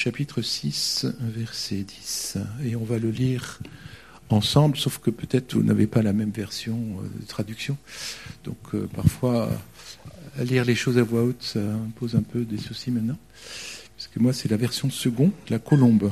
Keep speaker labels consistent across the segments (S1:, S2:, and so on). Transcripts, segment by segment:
S1: chapitre 6, verset 10. Et on va le lire ensemble, sauf que peut-être vous n'avez pas la même version de traduction. Donc parfois, lire les choses à voix haute, ça pose un peu des soucis maintenant. Parce que moi, c'est la version second, la colombe.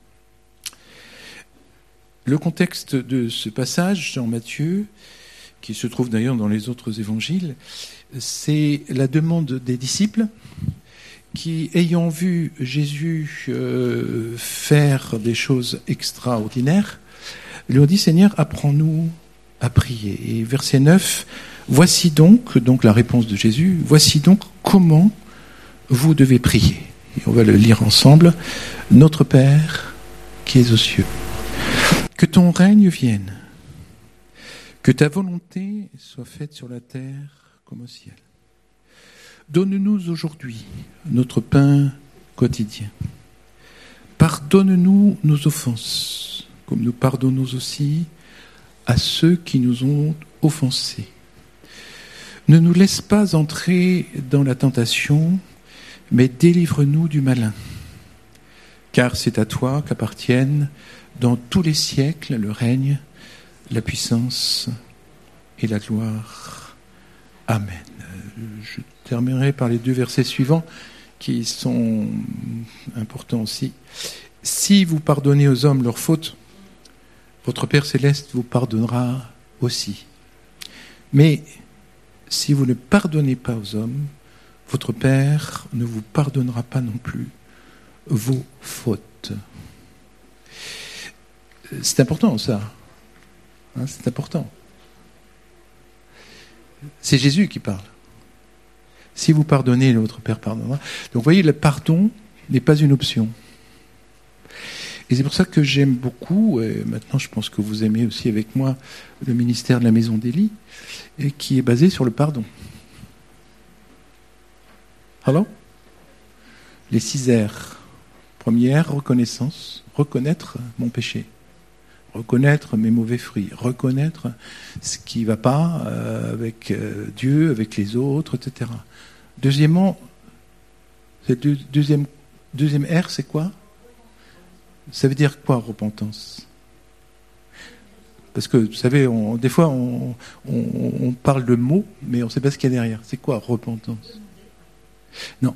S1: Le contexte de ce passage dans Matthieu, qui se trouve d'ailleurs dans les autres évangiles, c'est la demande des disciples qui, ayant vu Jésus faire des choses extraordinaires, lui ont dit « Seigneur, apprends-nous à prier ». Et verset 9, « Voici donc la réponse de Jésus, « Voici donc comment vous devez prier ». Et on va le lire ensemble. « Notre Père qui es aux cieux, que ton règne vienne, que ta volonté soit faite sur la terre comme au ciel. Donne-nous aujourd'hui notre pain quotidien. Pardonne-nous nos offenses, comme nous pardonnons aussi à ceux qui nous ont offensés. Ne nous laisse pas entrer dans la tentation, mais délivre-nous du malin. Car c'est à toi qu'appartiennent dans tous les siècles le règne, la puissance et la gloire. Amen. Je terminerai par les 2 versets suivants qui sont importants aussi. Si vous pardonnez aux hommes leurs fautes, votre Père céleste vous pardonnera aussi. Mais si vous ne pardonnez pas aux hommes, votre Père ne vous pardonnera pas non plus vos fautes. C'est important ça. C'est important. C'est Jésus qui parle. Si vous pardonnez, votre Père pardonnera. Donc vous voyez, le pardon n'est pas une option. Et c'est pour ça que j'aime beaucoup, et maintenant je pense que vous aimez aussi avec moi, le ministère de la Maison d'Élie, et qui est basé sur le pardon. Alors, les 6 R. Première, reconnaissance, reconnaître mon péché. Reconnaître mes mauvais fruits, reconnaître ce qui ne va pas avec Dieu, avec les autres, etc. Deuxièmement, deuxième R, c'est quoi? Ça veut dire quoi, repentance? Parce que, vous savez, des fois, on parle de mots, mais on ne sait pas ce qu'il y a derrière. C'est quoi, repentance? Non.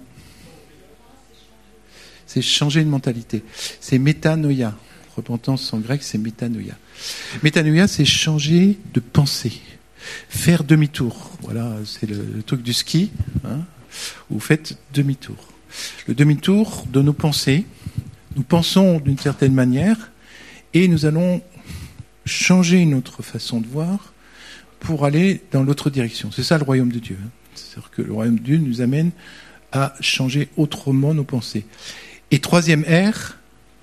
S1: C'est changer de mentalité. C'est métanoïa. Repentance en grec, c'est métanoïa. Métanoïa, c'est changer de pensée, faire demi-tour. Voilà, c'est le truc du ski. Vous faites demi-tour. Le demi-tour de nos pensées. Nous pensons d'une certaine manière et nous allons changer notre façon de voir pour aller dans l'autre direction. C'est ça le royaume de Dieu. C'est-à-dire que le royaume de Dieu nous amène à changer autrement nos pensées. Et 3e R,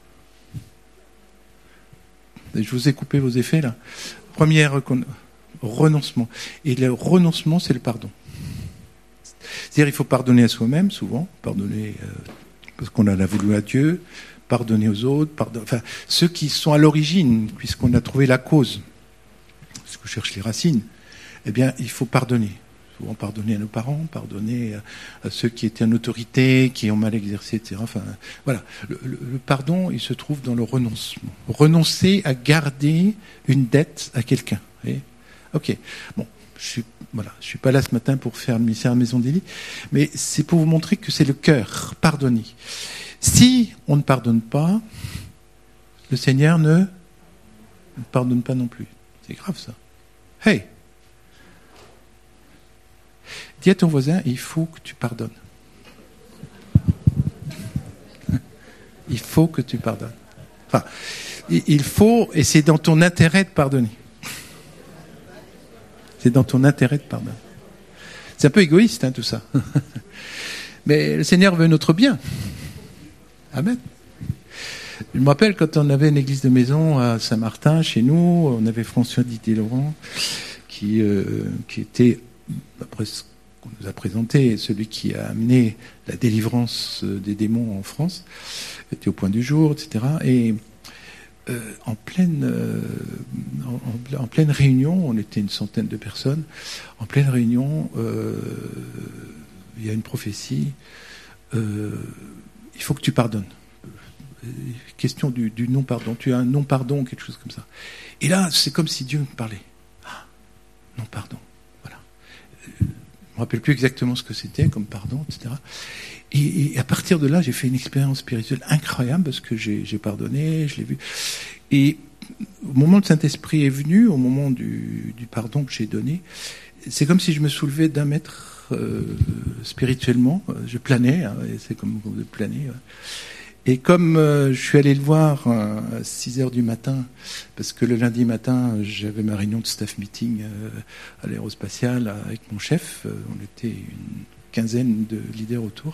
S1: je vous ai coupé vos effets là. Première, renoncement. Et le renoncement, c'est le pardon. C'est-à-dire il faut pardonner à soi-même, souvent, pardonner parce qu'on en a voulu à Dieu, pardonner aux autres, enfin, ceux qui sont à l'origine, puisqu'on a trouvé la cause, parce qu'on cherche les racines, eh bien, il faut pardonner. Souvent pardonner à nos parents, pardonner à ceux qui étaient en autorité, qui ont mal exercé, etc. Enfin, voilà. Le pardon, il se trouve dans le renoncement. Renoncer à garder une dette à quelqu'un. Ok. Bon, je suis pas là ce matin pour faire le ministère à la Maison d'Élie, mais c'est pour vous montrer que c'est le cœur. Pardonner. Si on ne pardonne pas, le Seigneur ne pardonne pas non plus. C'est grave ça. Hey! Dis à ton voisin, il faut que tu pardonnes. Il faut que tu pardonnes. Enfin, il faut, et c'est dans ton intérêt de pardonner. C'est dans ton intérêt de pardonner. C'est un peu égoïste, tout ça. Mais le Seigneur veut notre bien. Amen. Je me rappelle quand on avait une église de maison à Saint-Martin, chez nous, on avait François Didier-Laurent, qui était, après ce qu'on nous a présenté, celui qui a amené la délivrance des démons en France, était au point du jour, etc. Et en pleine réunion, on était une centaine de personnes, en pleine réunion, il y a une prophétie, il faut que tu pardonnes. question du non-pardon. Tu as un non-pardon, quelque chose comme ça. Et là, c'est comme si Dieu me parlait. Ah, non-pardon. Voilà. Je me rappelle plus exactement ce que c'était comme pardon, etc. Et à partir de là, j'ai fait une expérience spirituelle incroyable parce que j'ai pardonné, je l'ai vu. Et au moment où le Saint-Esprit est venu, au moment du pardon que j'ai donné, c'est comme si je me soulevais d'un mètre spirituellement. Je planais, hein, et c'est comme de planer. Ouais. Et comme je suis allé le voir à 6h du matin, parce que le lundi matin, j'avais ma réunion de staff meeting à l'aérospatiale avec mon chef. On était une quinzaine de leaders autour.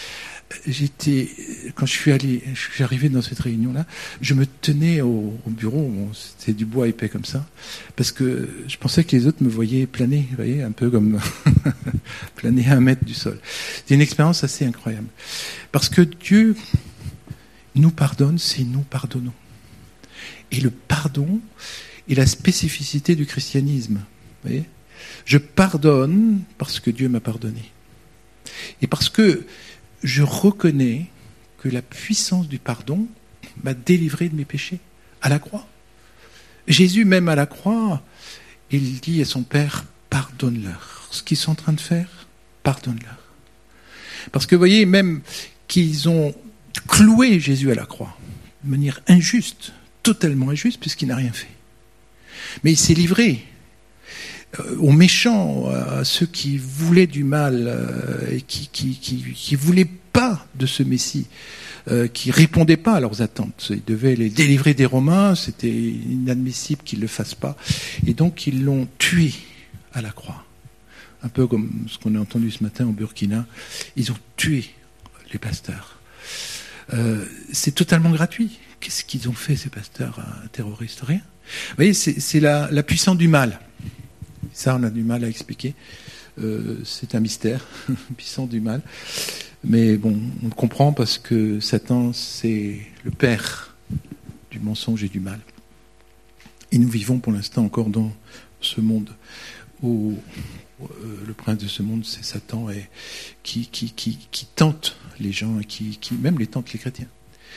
S1: Quand je suis arrivé dans cette réunion-là, je me tenais au bureau, c'était du bois épais comme ça, parce que je pensais que les autres me voyaient planer, vous voyez, un peu comme planer à 1 mètre du sol. C'était une expérience assez incroyable. Parce que Dieu nous pardonne si nous pardonnons. Et le pardon est la spécificité du christianisme. Vous voyez ? Je pardonne parce que Dieu m'a pardonné. Et parce que je reconnais que la puissance du pardon m'a délivré de mes péchés à la croix. Jésus, même à la croix, il dit à son Père, pardonne-leur. Ce qu'ils sont en train de faire, pardonne-leur. Parce que vous voyez, même qu'ils ont cloué Jésus à la croix, de manière injuste, totalement injuste, puisqu'il n'a rien fait. Mais il s'est livré aux méchants, à ceux qui voulaient du mal et qui voulaient pas de ce Messie, qui répondaient pas à leurs attentes. Ils devaient les délivrer des Romains, c'était inadmissible qu'ils le fassent pas. Et donc ils l'ont tué à la croix. Un peu comme ce qu'on a entendu ce matin au Burkina. Ils ont tué les pasteurs. C'est totalement gratuit. Qu'est-ce qu'ils ont fait, ces pasteurs terroristes ? Rien. Vous voyez, c'est la puissance du mal. Ça, on a du mal à expliquer. C'est un mystère, puissant du mal. Mais bon, on le comprend parce que Satan, c'est le père du mensonge et du mal. Et nous vivons pour l'instant encore dans ce monde où le prince de ce monde, c'est Satan, et qui tente les gens, et qui même les tente les chrétiens.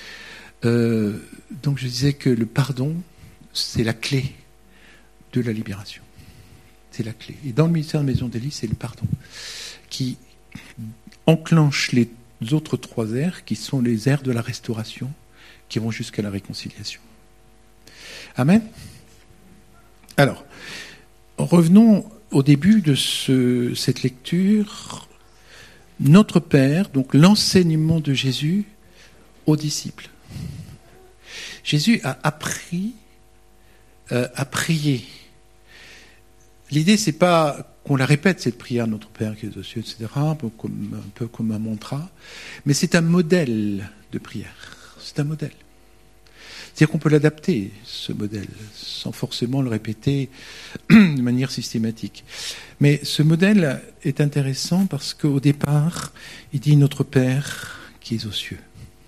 S1: Donc je disais que le pardon, c'est la clé de la libération. C'est la clé. Et dans le ministère de Maison d'Élie, c'est le pardon qui enclenche les autres 3 aires, qui sont les aires de la restauration, qui vont jusqu'à la réconciliation. Amen. Alors, revenons au début de cette lecture. Notre Père, donc l'enseignement de Jésus aux disciples. Jésus a appris à prier. L'idée, c'est pas qu'on la répète, cette prière, notre Père qui est aux cieux, etc., un peu comme un mantra, mais c'est un modèle de prière. C'est un modèle. C'est-à-dire qu'on peut l'adapter, ce modèle, sans forcément le répéter de manière systématique. Mais ce modèle est intéressant parce qu'au départ, il dit « Notre Père qui est aux cieux ».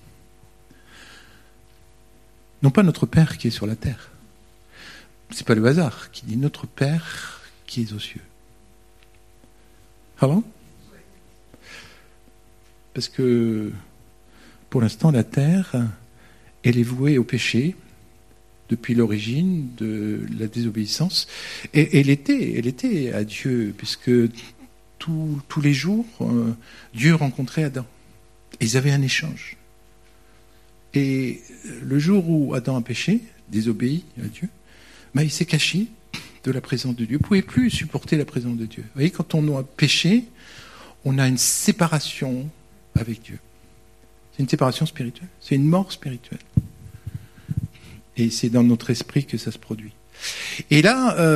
S1: Non pas notre Père qui est sur la terre. C'est pas le hasard qui dit « Notre Père qui est aux cieux ». Pardon ? Parce que, pour l'instant, la terre, elle est vouée au péché depuis l'origine de la désobéissance. Et elle était à Dieu, puisque tous les jours, Dieu rencontrait Adam. Et ils avaient un échange. Et le jour où Adam a péché, désobéi à Dieu, il s'est caché de la présence de Dieu. Il ne pouvait plus supporter la présence de Dieu. Vous voyez, quand on a péché, on a une séparation avec Dieu. C'est une séparation spirituelle. C'est une mort spirituelle. Et c'est dans notre esprit que ça se produit. Et là,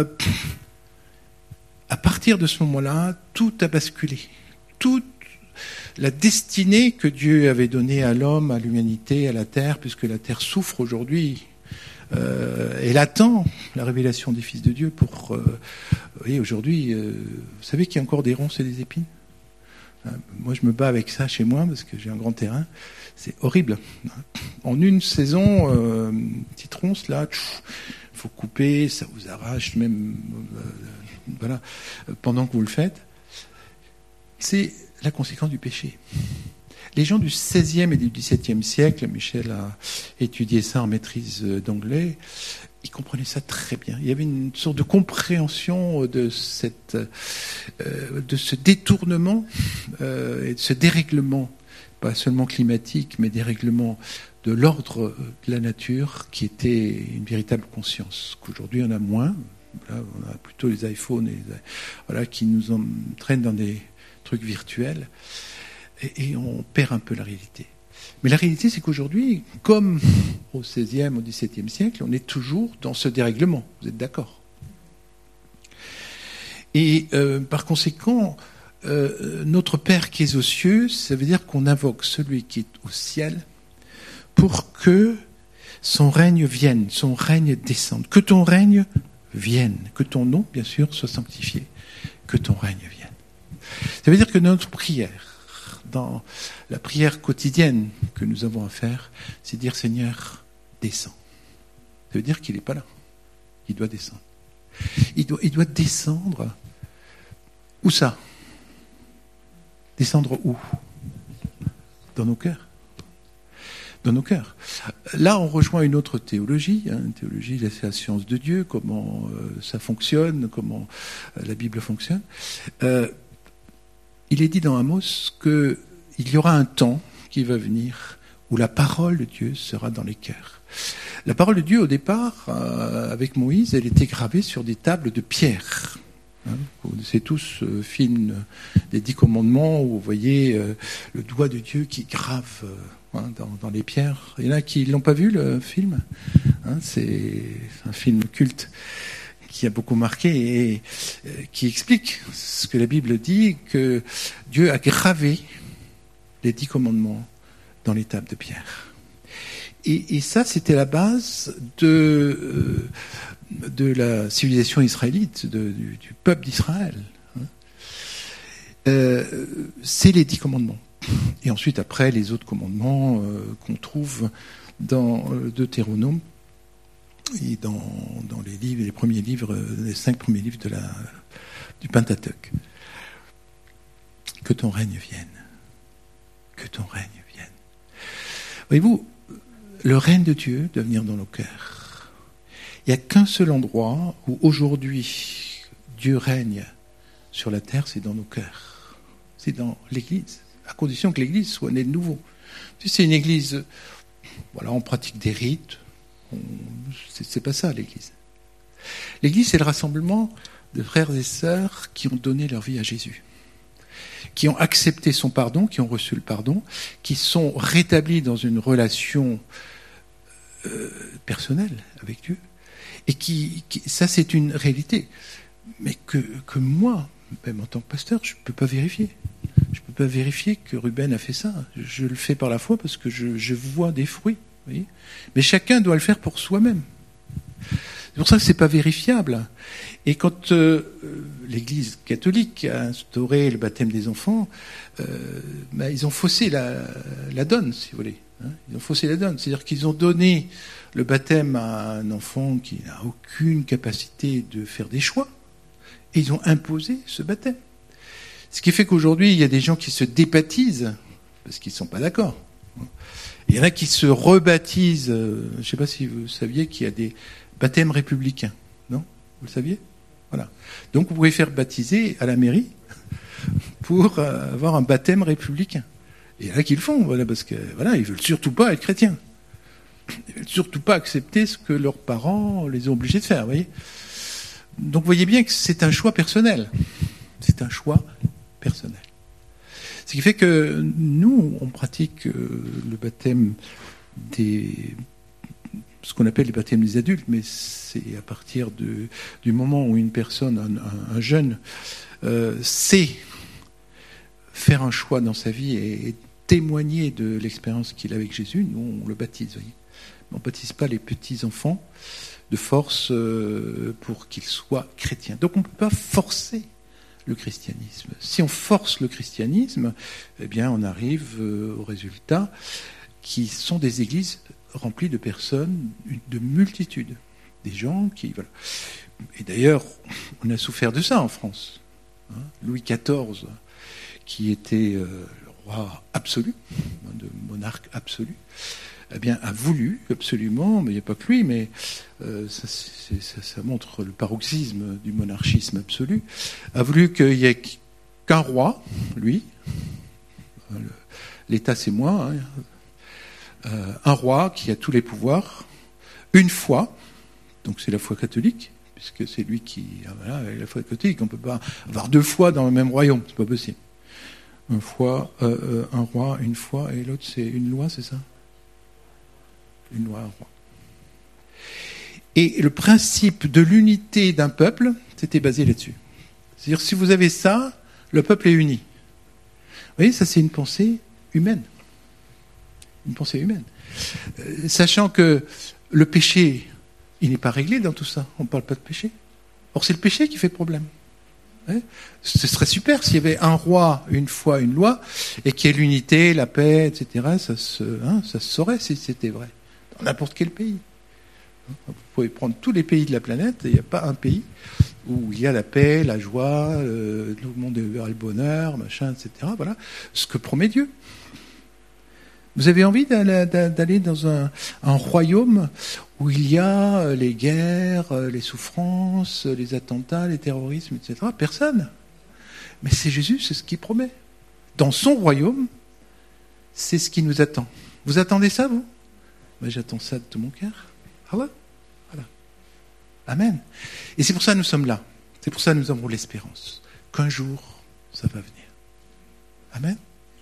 S1: à partir de ce moment-là, tout a basculé. Toute la destinée que Dieu avait donnée à l'homme, à l'humanité, à la terre, puisque la terre souffre aujourd'hui, elle attend la révélation des fils de Dieu pour... vous voyez, aujourd'hui, vous savez qu'il y a encore des ronces et des épines ? Moi, je me bats avec ça chez moi, parce que j'ai un grand terrain. C'est horrible. En une saison, petite ronce, là, il faut couper, ça vous arrache, même voilà, pendant que vous le faites. C'est la conséquence du péché. Les gens du XVIe et du XVIIe siècle, Michel a étudié ça en maîtrise d'anglais, ils comprenaient ça très bien. Il y avait une sorte de compréhension de ce détournement et de ce dérèglement, pas seulement climatique, mais dérèglement de l'ordre de la nature, qui était une véritable conscience. Qu'aujourd'hui, on a moins. Là, on a plutôt les iPhones qui nous entraînent dans des trucs virtuels. Et on perd un peu la réalité. Mais la réalité, c'est qu'aujourd'hui, comme au XVIe, au XVIIe siècle, on est toujours dans ce dérèglement. Vous êtes d'accord ? Et par conséquent, notre Père qui est aux cieux, ça veut dire qu'on invoque celui qui est au ciel pour que son règne vienne, son règne descende. Que ton règne vienne, que ton nom, bien sûr, soit sanctifié, que ton règne vienne. Ça veut dire que notre prière, dans la prière quotidienne que nous avons à faire, c'est dire Seigneur, descends. Ça veut dire qu'il n'est pas là. Il doit descendre. Il doit descendre. Où ça ? Descendre où ? Dans nos cœurs. Dans nos cœurs. Là, on rejoint une autre théologie, une théologie de la science de Dieu, comment ça fonctionne, comment la Bible fonctionne. Il est dit dans Amos qu'il y aura un temps qui va venir où la parole de Dieu sera dans les cœurs. La parole de Dieu, au départ, avec Moïse, elle était gravée sur des tables de pierre. Vous connaissez tous ce film des 10 commandements où vous voyez le doigt de Dieu qui grave dans les pierres. Il y en a qui ne l'ont pas vu, le film. C'est un film culte qui a beaucoup marqué et qui explique ce que la Bible dit, que Dieu a gravé les 10 commandements dans les tables de pierre. Et ça, c'était la base de la civilisation israélite, du peuple d'Israël. C'est les 10 commandements. Et ensuite, après, les autres commandements qu'on trouve dans Deutéronome et dans les livres, les premiers livres, les 5 premiers livres du Pentateuque. Que ton règne vienne. Que ton règne vienne. Voyez-vous, le règne de Dieu doit venir dans nos cœurs. Il n'y a qu'un seul endroit où aujourd'hui Dieu règne sur la terre, c'est dans nos cœurs. C'est dans l'Église, à condition que l'Église soit née de nouveau. Si c'est une Église, on pratique des rites, c'est pas ça l'Église. L'Église, c'est le rassemblement de frères et sœurs qui ont donné leur vie à Jésus, qui ont accepté son pardon, qui ont reçu le pardon, qui sont rétablis dans une relation personnelle avec Dieu, et ça c'est une réalité, mais que moi, même en tant que pasteur, je ne peux pas vérifier. Je ne peux pas vérifier que Ruben a fait ça. Je le fais par la foi parce que je vois des fruits. Vous voyez ? Mais chacun doit le faire pour soi-même. C'est pour ça que c'est pas vérifiable. Et quand l'Église catholique a instauré le baptême des enfants, ils ont faussé la donne, si vous voulez. Ils ont faussé la donne. C'est-à-dire qu'ils ont donné le baptême à un enfant qui n'a aucune capacité de faire des choix. Et ils ont imposé ce baptême. Ce qui fait qu'aujourd'hui, il y a des gens qui se débaptisent parce qu'ils ne sont pas d'accord. Il y en a qui se rebaptisent. Je ne sais pas si vous saviez qu'il y a des baptêmes républicains. Non ? Vous le saviez ? Voilà. Donc vous pouvez faire baptiser à la mairie pour avoir un baptême républicain. Et il y en a qui le font, parce que ils veulent surtout pas être chrétiens. Ils veulent surtout pas accepter ce que leurs parents les ont obligés de faire. Vous voyez ? Donc vous voyez bien que c'est un choix personnel. C'est un choix personnel. Ce qui fait que nous, on pratique le baptême ce qu'on appelle les baptêmes des adultes, mais c'est à partir du moment où une personne, un jeune, sait faire un choix dans sa vie et témoigner de l'expérience qu'il a avec Jésus, nous, on le baptise. Voyez. On ne baptise pas les petits-enfants de force pour qu'ils soient chrétiens. Donc on ne peut pas forcer le christianisme. Si on force le christianisme, eh bien on arrive aux résultats qui sont des églises remplies de personnes, de multitudes, des gens qui... Voilà. Et d'ailleurs, on a souffert de ça en France. Louis XIV, qui était le roi absolu, de monarque absolu, eh bien, a voulu absolument, mais il n'y a pas que lui, mais ça montre le paroxysme du monarchisme absolu, a voulu qu'il n'y ait qu'un roi, lui, l'État c'est moi, un roi qui a tous les pouvoirs, une foi, donc c'est la foi catholique, puisque c'est lui qui... Voilà, la foi catholique, on ne peut pas avoir deux fois dans le même royaume, c'est pas possible. Un roi, une foi, et l'autre c'est une loi, c'est ça ? Une loi, un roi. Et le principe de l'unité d'un peuple, c'était basé là-dessus. C'est-à-dire, si vous avez ça, le peuple est uni. Vous voyez, ça c'est une pensée humaine. Une pensée humaine. Sachant que le péché, il n'est pas réglé dans tout ça. On ne parle pas de péché. Or, c'est le péché qui fait problème. Ouais. Ce serait super s'il y avait un roi, une foi, une loi, et qu'il y ait l'unité, la paix, etc. Ça se saurait si c'était vrai. Dans n'importe quel pays. Vous pouvez prendre tous les pays de la planète, et il n'y a pas un pays où il y a la paix, la joie, tout le monde a le bonheur, machin, etc. Voilà ce que promet Dieu. Vous avez envie d'aller dans un royaume où il y a les guerres, les souffrances, les attentats, les terrorismes, etc. Personne. Mais c'est Jésus, c'est ce qu'il promet. Dans son royaume, c'est ce qui nous attend. Vous attendez ça, vous ? Ben, j'attends ça de tout mon cœur. Ah ouais ? Voilà. Amen. Et c'est pour ça que nous sommes là. C'est pour ça que nous avons l'espérance qu'un jour, ça va venir. Amen.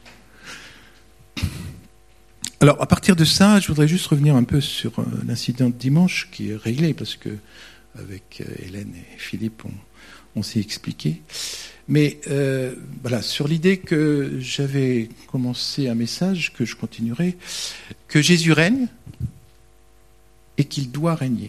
S1: Alors, à partir de ça, je voudrais juste revenir un peu sur l'incident de dimanche qui est réglé, parce que avec Hélène et Philippe, on s'est expliqué. Mais voilà, sur l'idée que j'avais commencé un message, que je continuerai, que Jésus règne et qu'il doit régner.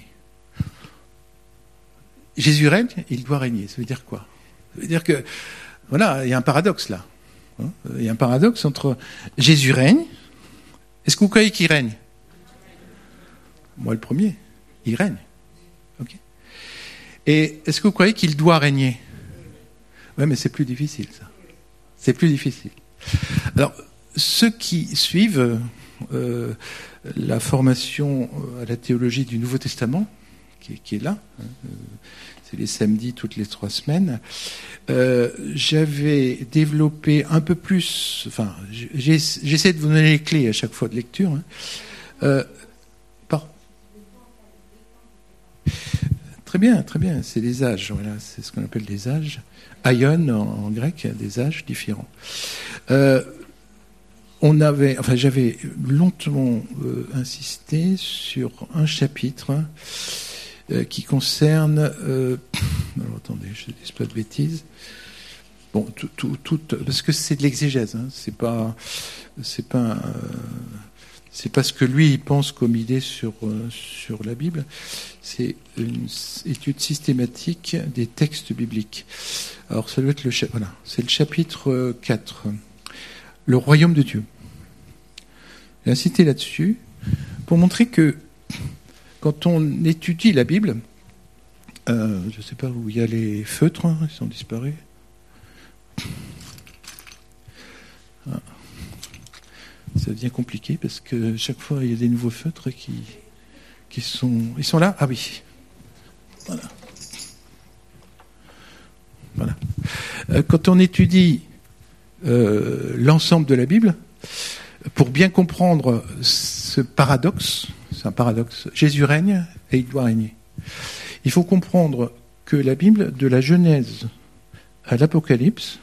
S1: Jésus règne et il doit régner. Ça veut dire quoi ? Ça veut dire que, voilà, il y a un paradoxe là. Il y a un paradoxe entre Jésus règne. Est-ce que vous croyez qu'il règne ? Moi, le premier. Il règne. Okay. Et est-ce que vous croyez qu'il doit régner ? Oui, mais c'est plus difficile, ça. C'est plus difficile. Alors, ceux qui suivent la formation à la théologie du Nouveau Testament, qui est là, c'est les samedis toutes les 3 semaines, j'avais développé un peu plus, enfin, j'essaie de vous donner les clés à chaque fois de lecture. Très bien, c'est les âges, voilà, c'est ce qu'on appelle les âges. Aion en grec, des âges différents. J'avais longtemps insisté sur un chapitre qui concerne. Alors attendez, je ne dis pas de bêtises. Bon, parce que c'est de l'exégèse, hein, c'est pas ce que lui il pense comme idée sur la Bible. C'est une étude systématique des textes bibliques. Alors ça doit être c'est le chapitre 4, le royaume de Dieu. J'ai insisté là-dessus pour montrer que quand on étudie la Bible, je ne sais pas où il y a les feutres, hein, ils sont disparus. Ah. Ça devient compliqué parce que chaque fois il y a des nouveaux feutres ils sont là. Ah oui, voilà. Quand on étudie l'ensemble de la Bible, pour bien comprendre ce paradoxe, c'est un paradoxe. Jésus règne et il doit régner. Il faut comprendre que la Bible, de la Genèse à l'Apocalypse,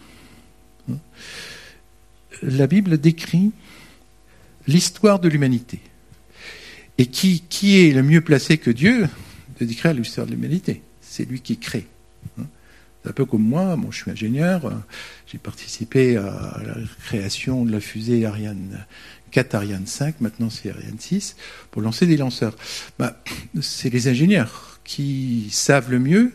S1: la Bible décrit l'histoire de l'humanité. Et qui est le mieux placé que Dieu de décrire l'histoire de l'humanité ? C'est lui qui crée. C'est un peu comme moi, je suis ingénieur, j'ai participé à la création de la fusée Ariane 4, Ariane 5, maintenant c'est Ariane 6, pour lancer des lanceurs. C'est les ingénieurs qui savent le mieux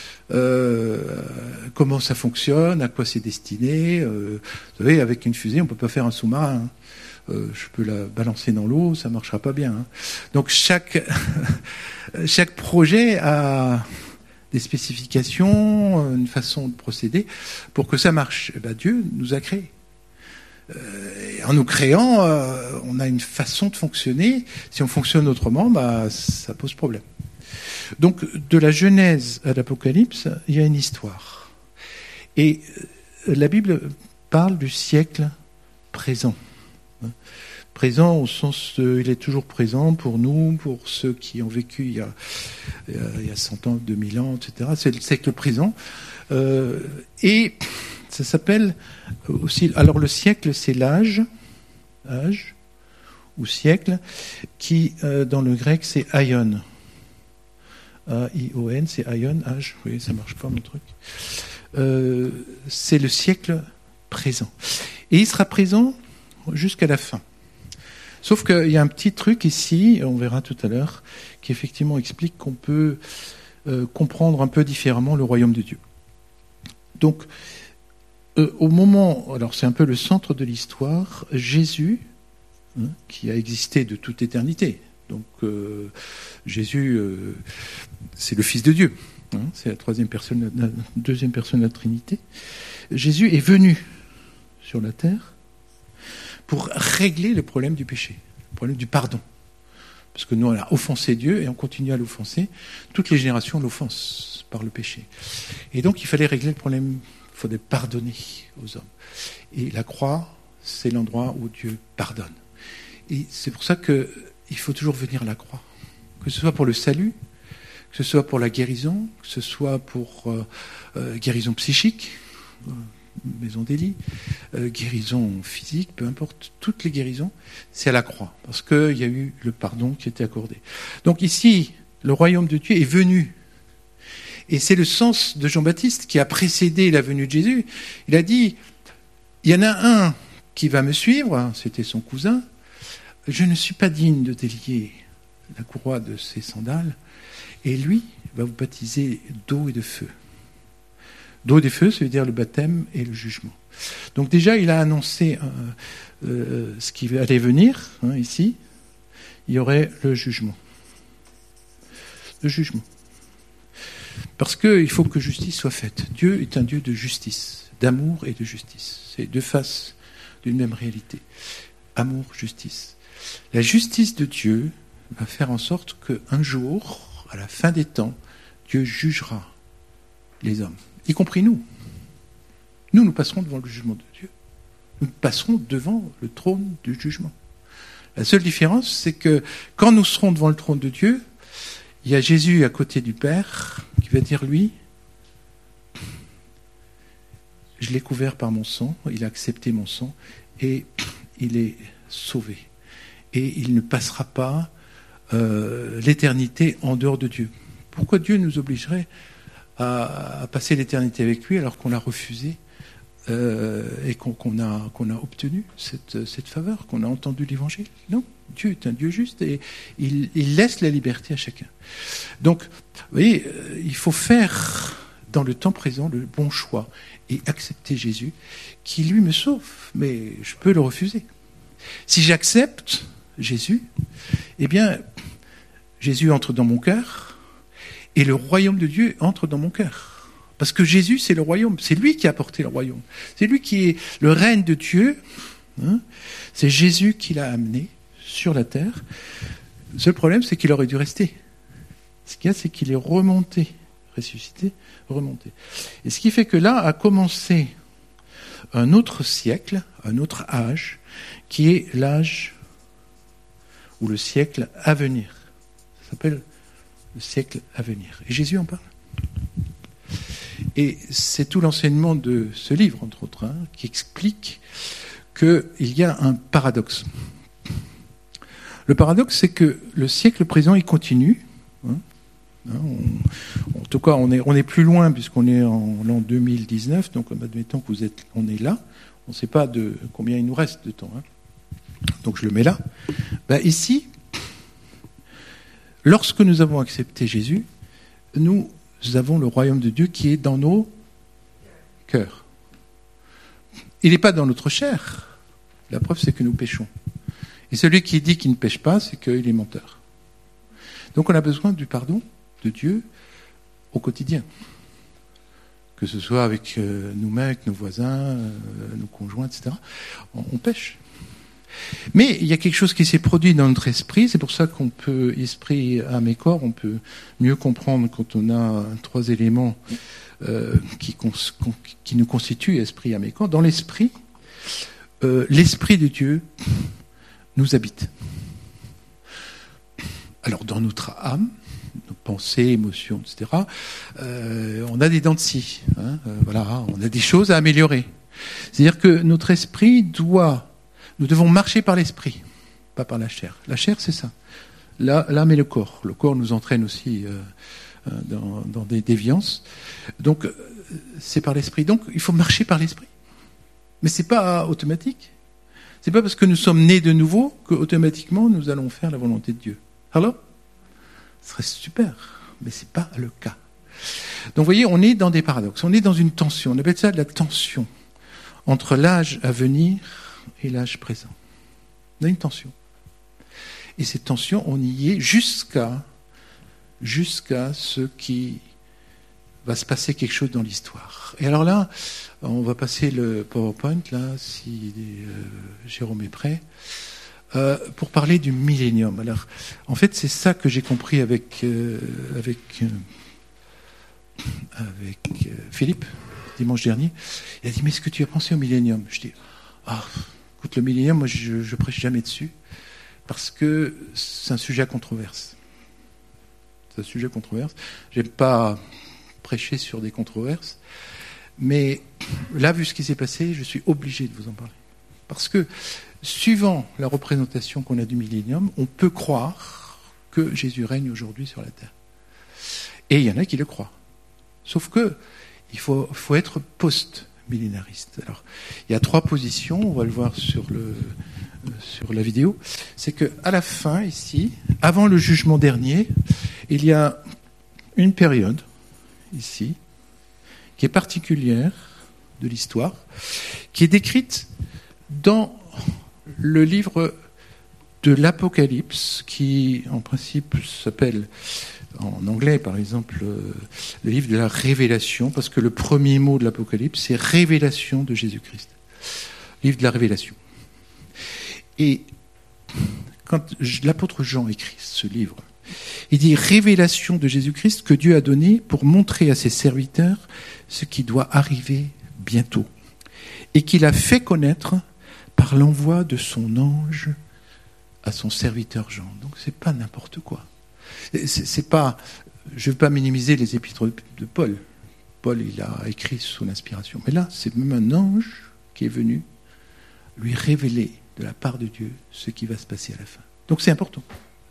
S1: comment ça fonctionne, à quoi c'est destiné. Vous savez, avec une fusée, on ne peut pas faire un sous-marin. Hein. Je peux la balancer dans l'eau, ça ne marchera pas bien. Hein. Donc chaque projet a des spécifications, une façon de procéder pour que ça marche. Dieu nous a créés. En nous créant, on a une façon de fonctionner. Si on fonctionne autrement, ça pose problème. Donc, de la Genèse à l'Apocalypse, il y a une histoire. Et la Bible parle du siècle présent. Présent au sens, il est toujours présent pour nous, pour ceux qui ont vécu il y a 100 ans, 2000 ans, etc. C'est le siècle présent. Et ça s'appelle aussi... Alors, le siècle, c'est l'âge ou siècle, qui, dans le grec, c'est aion. A-I-O-N, c'est aion, âge. Oui, ça marche pas, mon truc. C'est le siècle présent. Et il sera présent jusqu'à la fin. Sauf qu'il y a un petit truc ici, on verra tout à l'heure, qui effectivement explique qu'on peut comprendre un peu différemment le royaume de Dieu. Donc, au moment, alors c'est un peu le centre de l'histoire, Jésus, qui a existé de toute éternité. Donc, Jésus, c'est le Fils de Dieu. C'est la deuxième personne de la Trinité. Jésus est venu sur la terre pour régler le problème du péché, le problème du pardon. Parce que nous, on a offensé Dieu et on continue à l'offenser. Toutes les générations l'offensent par le péché. Et donc, il fallait régler le problème, il fallait pardonner aux hommes. Et la croix, c'est l'endroit où Dieu pardonne. Et c'est pour ça qu'il faut toujours venir à la croix. Que ce soit pour le salut, que ce soit pour la guérison, que ce soit pour guérison psychique, maison d'Élie, guérison physique, peu importe, toutes les guérisons, c'est à la croix, parce qu'il y a eu le pardon qui était accordé. Donc ici, le royaume de Dieu est venu. Et c'est le sens de Jean-Baptiste qui a précédé la venue de Jésus. Il a dit, il y en a un qui va me suivre, c'était son cousin, je ne suis pas digne de délier la courroie de ses sandales, et lui va vous baptiser d'eau et de feu. D'eau et de feu, ça veut dire le baptême et le jugement. Donc déjà, il a annoncé ce qui allait venir, ici. Il y aurait le jugement. Le jugement. Parce qu'il faut que justice soit faite. Dieu est un Dieu de justice, d'amour et de justice. C'est deux faces d'une même réalité. Amour, justice. La justice de Dieu va faire en sorte qu'un jour, à la fin des temps, Dieu jugera les hommes, y compris nous. Nous passerons devant le jugement de Dieu. Nous passerons devant le trône du jugement. La seule différence, c'est que quand nous serons devant le trône de Dieu, il y a Jésus à côté du Père qui va dire, lui, je l'ai couvert par mon sang, il a accepté mon sang, et il est sauvé. Et il ne passera pas l'éternité en dehors de Dieu. Pourquoi Dieu nous obligerait à passer l'éternité avec lui alors qu'on l'a refusé et qu'on a obtenu cette faveur, qu'on a entendu l'évangile? Non, Dieu est un Dieu juste et il laisse la liberté à chacun. Donc, vous voyez, il faut faire dans le temps présent le bon choix et accepter Jésus qui lui me sauve, mais je peux le refuser. Si j'accepte Jésus, eh bien, Jésus entre dans mon cœur et le royaume de Dieu entre dans mon cœur. Parce que Jésus, c'est le royaume. C'est lui qui a apporté le royaume. C'est lui qui est le règne de Dieu. C'est Jésus qui l'a amené sur la terre. Le seul problème, c'est qu'il aurait dû rester. Ce qu'il y a, c'est qu'il est remonté, ressuscité, remonté. Et ce qui fait que là a commencé un autre siècle, un autre âge, qui est l'âge ou le siècle à venir. Ça s'appelle le siècle à venir. Et Jésus en parle. Et c'est tout l'enseignement de ce livre, entre autres, qui explique qu'il y a un paradoxe. Le paradoxe, c'est que le siècle présent, il continue. En tout cas, on est plus loin, puisqu'on est en l'an 2019, donc admettons qu'on est là. On ne sait pas de combien il nous reste de temps. Donc je le mets là. Ici, lorsque nous avons accepté Jésus, nous avons le royaume de Dieu qui est dans nos cœurs. Il n'est pas dans notre chair. La preuve, c'est que nous péchons. Et celui qui dit qu'il ne pêche pas, c'est qu'il est menteur. Donc on a besoin du pardon de Dieu au quotidien. que ce soit avec nous-mêmes, avec nos voisins, nos conjoints, etc. On pêche. Mais il y a quelque chose qui s'est produit dans notre esprit, c'est pour ça qu'on peut, esprit, âme et corps, on peut mieux comprendre quand on a 3 éléments qui nous constituent, esprit, âme et corps. Dans l'esprit, l'esprit de Dieu nous habite. Alors dans notre âme, nos pensées, émotions, etc., on a des dents de scie, voilà, on a des choses à améliorer. C'est-à-dire que notre esprit nous devons marcher par l'esprit, pas par la chair. La chair, c'est ça. L'âme et le corps. Le corps nous entraîne aussi dans des déviances. Donc, c'est par l'esprit. Donc, il faut marcher par l'esprit. Mais c'est pas automatique. C'est pas parce que nous sommes nés de nouveau qu'automatiquement nous allons faire la volonté de Dieu. Alors, ce serait super, mais c'est pas le cas. Donc, vous voyez, on est dans des paradoxes. On est dans une tension. On appelle ça de la tension entre l'âge à venir et l'âge présent. On a une tension. Et cette tension, on y est jusqu'à ce qui va se passer quelque chose dans l'histoire. Et alors là, on va passer le PowerPoint, là, si Jérôme est prêt, pour parler du millénium. Alors, en fait, c'est ça que j'ai compris avec Philippe, dimanche dernier. Il a dit, mais est-ce que tu as pensé au millénium? Je dis, écoute, le millénium, moi, je prêche jamais dessus, parce que c'est un sujet à controverse. C'est un sujet à controverse. J'aime pas prêcher sur des controverses, mais là, vu ce qui s'est passé, je suis obligé de vous en parler. Parce que, suivant la représentation qu'on a du millénium, on peut croire que Jésus règne aujourd'hui sur la terre. Et il y en a qui le croient. Sauf que, il faut être post-millénariste. Alors, il y a 3 positions, on va le voir sur la vidéo. C'est qu'à la fin, ici, avant le jugement dernier, il y a une période, ici, qui est particulière de l'histoire, qui est décrite dans le livre de l'Apocalypse, qui, en principe, s'appelle, en anglais, par exemple, le livre de la Révélation, parce que le premier mot de l'Apocalypse, c'est Révélation de Jésus-Christ. Livre de la Révélation. Et quand l'apôtre Jean écrit ce livre, il dit « Révélation de Jésus-Christ que Dieu a donnée pour montrer à ses serviteurs ce qui doit arriver bientôt, et qu'il a fait connaître par l'envoi de son ange à son serviteur Jean. » Donc c'est pas n'importe quoi. C'est pas, je ne veux pas minimiser les épîtres de Paul. Paul, il a écrit sous l'inspiration. Mais là, c'est même un ange qui est venu lui révéler de la part de Dieu ce qui va se passer à la fin. Donc c'est important.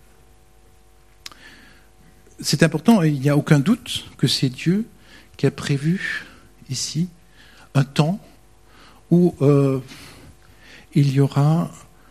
S1: C'est important et il n'y a aucun doute que c'est Dieu qui a prévu ici un temps où il y aura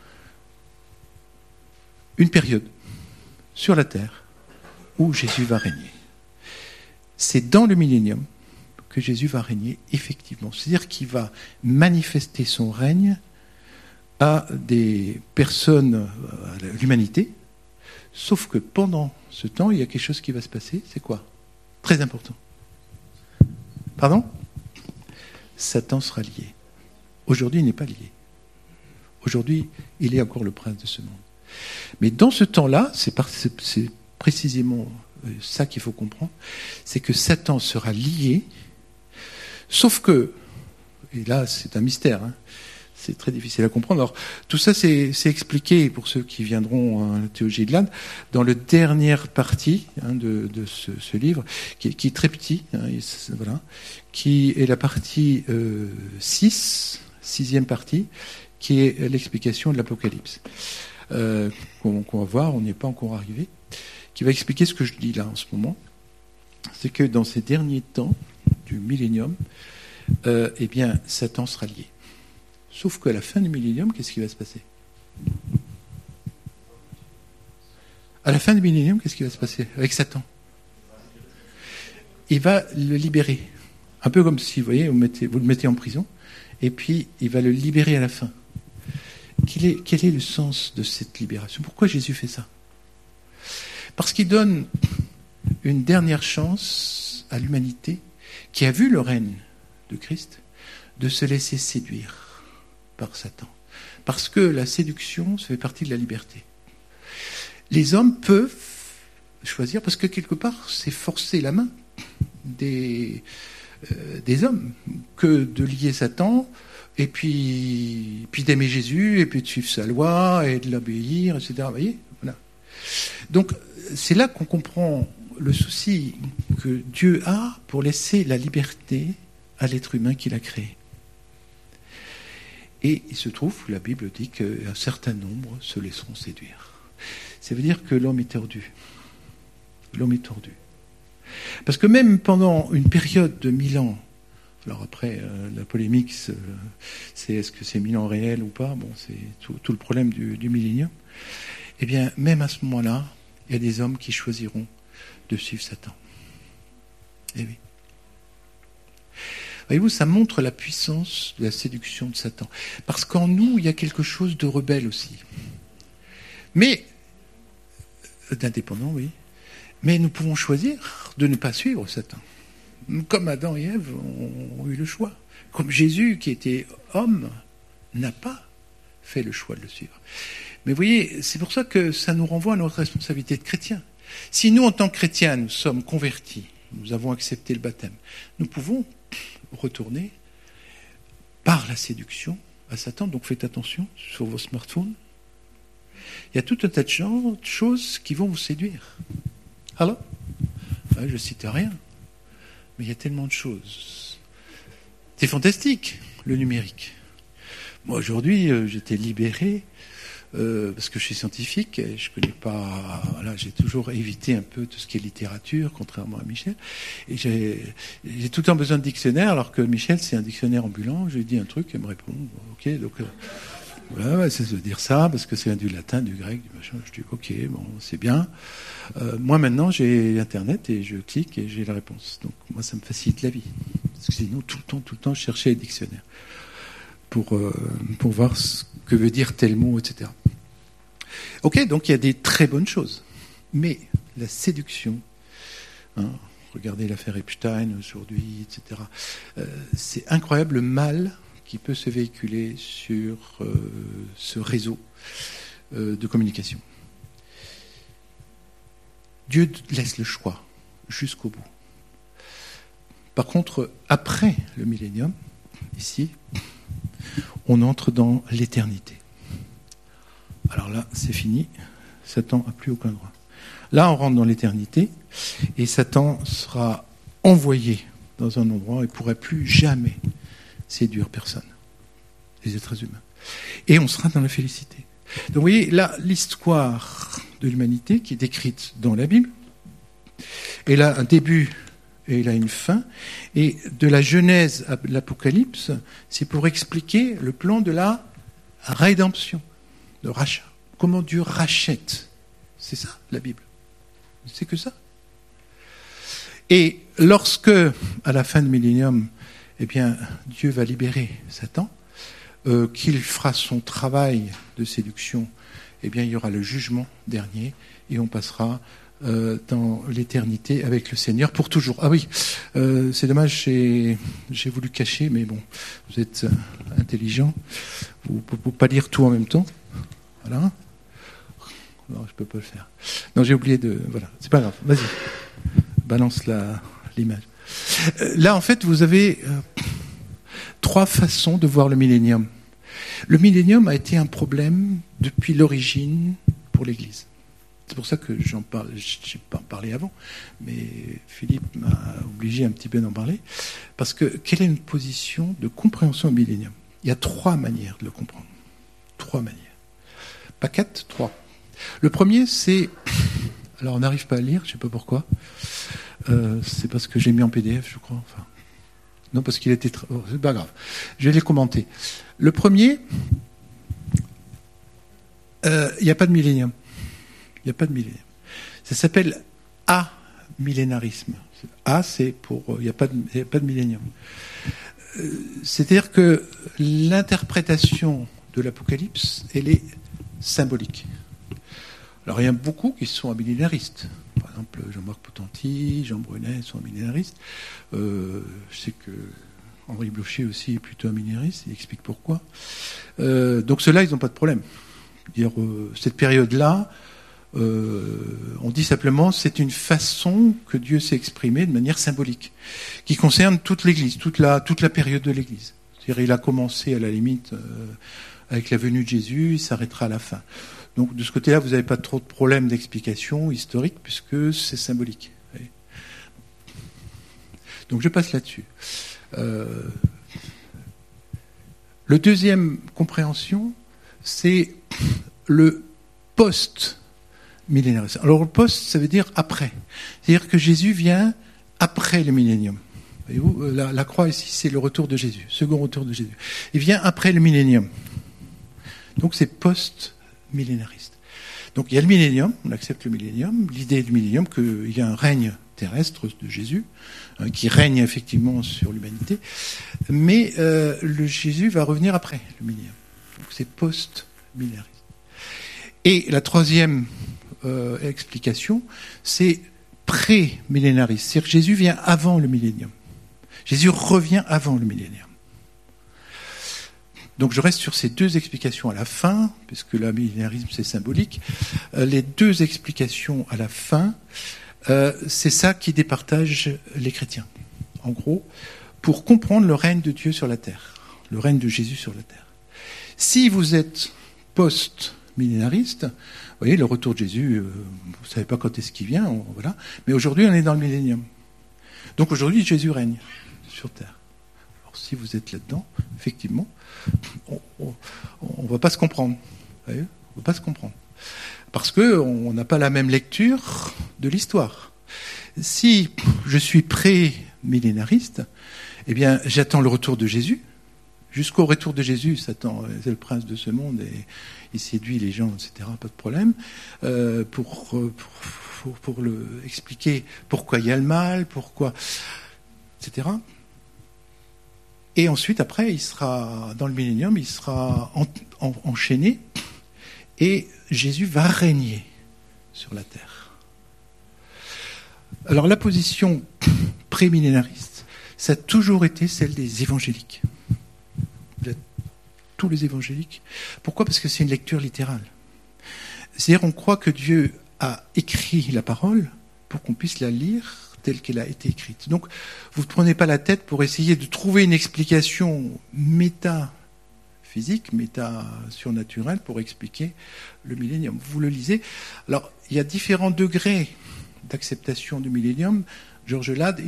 S1: une période sur la terre où Jésus va régner. C'est dans le millénium que Jésus va régner effectivement. C'est-à-dire qu'il va manifester son règne à des personnes, à l'humanité, sauf que pendant ce temps, il y a quelque chose qui va se passer. C'est quoi? Très important. Pardon? Satan sera lié. Aujourd'hui, il n'est pas lié. Aujourd'hui, il est encore le prince de ce monde. Mais dans ce temps-là, c'est précisément ça qu'il faut comprendre, c'est que Satan sera lié, sauf que, et là c'est un mystère, c'est très difficile à comprendre. Alors tout ça c'est expliqué pour ceux qui viendront à la théologie de l'âme dans la dernière partie de ce livre, qui est très petit, voilà, qui est la partie 6e partie, qui est l'explication de l'Apocalypse. Qu'on va voir, on n'y est pas encore arrivé, qui va expliquer ce que je dis là en ce moment. C'est que dans ces derniers temps du millénium, eh bien, Satan sera lié. Sauf qu'à la fin du millénium, qu'est-ce qui va se passer? À la fin du millénium, qu'est-ce qui va se passer avec Satan? Il va le libérer. Un peu comme si, vous voyez, vous le mettez en prison, et puis il va le libérer à la fin. Quel est le sens de cette libération? Pourquoi Jésus fait ça? Parce qu'il donne une dernière chance à l'humanité qui a vu le règne de Christ, de se laisser séduire par Satan. Parce que la séduction, ça fait partie de la liberté. Les hommes peuvent choisir, parce que quelque part, c'est forcer la main des hommes que de lier Satan, et puis d'aimer Jésus, et puis de suivre sa loi, et de l'obéir, etc. Vous voyez, voilà. Donc, c'est là qu'on comprend le souci que Dieu a pour laisser la liberté à l'être humain qu'il a créé. Et il se trouve que la Bible dit qu'un certain nombre se laisseront séduire. Ça veut dire que l'homme est tordu. L'homme est tordu. Parce que même pendant une période de 1000 ans, alors après, la polémique, c'est est-ce que c'est 1000 ans réels ou pas, bon, c'est tout le problème du millénium. Eh bien, même à ce moment-là, il y a des hommes qui choisiront de suivre Satan. Eh oui. Voyez-vous, ça montre la puissance de la séduction de Satan. Parce qu'en nous, il y a quelque chose de rebelle aussi. Mais, d'indépendant, oui. Mais nous pouvons choisir de ne pas suivre Satan. Comme Adam et Ève ont eu le choix. Comme Jésus, qui était homme, n'a pas fait le choix de le suivre. Mais vous voyez, c'est pour ça que ça nous renvoie à notre responsabilité de chrétien. Si nous, en tant que chrétiens, nous sommes convertis, nous avons accepté le baptême, nous pouvons retourner par la séduction à Satan. Donc faites attention sur vos smartphones. Il y a tout un tas de choses qui vont vous séduire. Alors, je ne cite rien, mais il y a tellement de choses. C'est fantastique, le numérique. Moi, aujourd'hui, j'étais libéré parce que je suis scientifique et je connais pas. Voilà, j'ai toujours évité un peu tout ce qui est littérature, contrairement à Michel. Et j'ai tout le temps besoin de dictionnaire, alors que Michel, c'est un dictionnaire ambulant. Je lui dis un truc, il me répond. Ok, donc ouais, ça veut dire ça parce que c'est du latin, du grec, du machin. Je dis ok, bon, c'est bien. Moi maintenant, j'ai Internet et je clique et j'ai la réponse. Donc moi, ça me facilite la vie. Parce que sinon, tout le temps, je cherchais les dictionnaires pour voir ce que veut dire tel mot, etc. Ok, donc il y a des très bonnes choses. Mais la séduction, regardez l'affaire Epstein aujourd'hui, etc. C'est incroyable le mal qui peut se véhiculer sur ce réseau de communication. Dieu laisse le choix jusqu'au bout. Par contre, après le millénium, ici, on entre dans l'éternité. Alors là, c'est fini. Satan n'a plus aucun droit. Là, on rentre dans l'éternité et Satan sera envoyé dans un endroit où il ne pourrait plus jamais séduire personne, les êtres humains. Et on sera dans la félicité. Donc vous voyez, là, l'histoire de l'humanité qui est décrite dans la Bible, elle a un début et elle a une fin. Et de la Genèse à l'Apocalypse, c'est pour expliquer le plan de la rédemption, de rachat. Comment Dieu rachète. C'est ça, la Bible. C'est que ça. Et lorsque, à la fin du millénium, eh bien, Dieu va libérer Satan, qu'il fera son travail de séduction, eh bien, il y aura le jugement dernier et on passera dans l'éternité avec le Seigneur pour toujours. Ah oui, c'est dommage, j'ai voulu cacher, mais bon, vous êtes intelligent, vous ne pouvez pas lire tout en même temps. Voilà. Non, je ne peux pas le faire. Non, j'ai oublié de... Voilà, c'est pas grave, vas-y, balance l'image. Là, en fait, vous avez 3 façons de voir le millénium. Le millénium a été un problème depuis l'origine pour l'Église. C'est pour ça que j'en parle. Je n'ai pas parlé avant, mais Philippe m'a obligé un petit peu d'en parler. Parce que quelle est une position de compréhension du millénium ? Il y a 3 manières de le comprendre. 3 manières. Pas 4, 3. Le premier, c'est... Alors, on n'arrive pas à lire, je ne sais pas pourquoi. C'est parce que j'ai mis en PDF, je crois. Enfin, non, parce qu'il était... Oh, c'est pas grave. Je vais les commenter. Le premier, il n'y a pas de millénium. Il n'y a pas de millénium. Ça s'appelle amillénarisme. A, c'est pour... Il n'y a pas de millénium. C'est-à-dire que l'interprétation de l'Apocalypse, elle est symbolique. Alors, il y a beaucoup qui sont amillénaristes. Par exemple, Jean-Marc Potenti, Jean Brunet sont millénaristes. Je sais que Henri Blocher aussi est plutôt un millénariste, il explique pourquoi. Donc ceux-là, ils n'ont pas de problème. Dire, cette période-là, on dit simplement c'est une façon que Dieu s'est exprimé de manière symbolique, qui concerne toute l'Église, toute la période de l'Église. C'est-à-dire, il a commencé à la limite avec la venue de Jésus, il s'arrêtera à la fin. Donc de ce côté-là, vous n'avez pas trop de problème d'explication historique puisque c'est symbolique. Donc je passe là-dessus. Le deuxième compréhension, c'est le post-millénarisme. Alors le post, ça veut dire après. C'est-à-dire que Jésus vient après le millénium. Voyez-vous, la croix ici, c'est le retour de Jésus, second retour de Jésus. Il vient après le millénium. Donc c'est post-millénariste. Donc il y a le millénium, on accepte le millénium, l'idée du millénium qu'il y a un règne terrestre de Jésus, qui règne effectivement sur l'humanité, mais le Jésus va revenir après le millénium. Donc c'est post-millénariste. Et la troisième explication, c'est pré-millénariste, c'est-à-dire que Jésus vient avant le millénium. Jésus revient avant le millénium. Donc je reste sur ces deux explications à la fin, puisque le millénarisme c'est symbolique. Les deux explications à la fin, c'est ça qui départage les chrétiens. En gros, pour comprendre le règne de Dieu sur la terre, le règne de Jésus sur la terre. Si vous êtes post-millénariste, vous voyez, le retour de Jésus, vous ne savez pas quand est-ce qu'il vient, voilà. Mais aujourd'hui on est dans le millénium. Donc aujourd'hui Jésus règne sur terre. Alors si vous êtes là-dedans, effectivement, on ne va pas se comprendre. Vous voyez, on ne va pas se comprendre. Parce qu'on n'a pas la même lecture de l'histoire. Si je suis pré-millénariste, eh bien, j'attends le retour de Jésus. Jusqu'au retour de Jésus, Satan, c'est le prince de ce monde et il séduit les gens, etc. Pas de problème. Pour expliquer pourquoi il y a le mal, pourquoi, etc. Et ensuite, après, il sera dans le millénium, il sera enchaîné et Jésus va régner sur la terre. Alors la position prémillénariste, ça a toujours été celle des évangéliques. Tous les évangéliques. Pourquoi ? Parce que c'est une lecture littérale. C'est-à-dire on croit que Dieu a écrit la parole pour qu'on puisse la lire telle qu'elle a été écrite. Donc, vous ne prenez pas la tête pour essayer de trouver une explication métaphysique, méta-surnaturelle pour expliquer le millénium. Vous le lisez. Alors, il y a différents degrés d'acceptation du millénium. Georges Lade,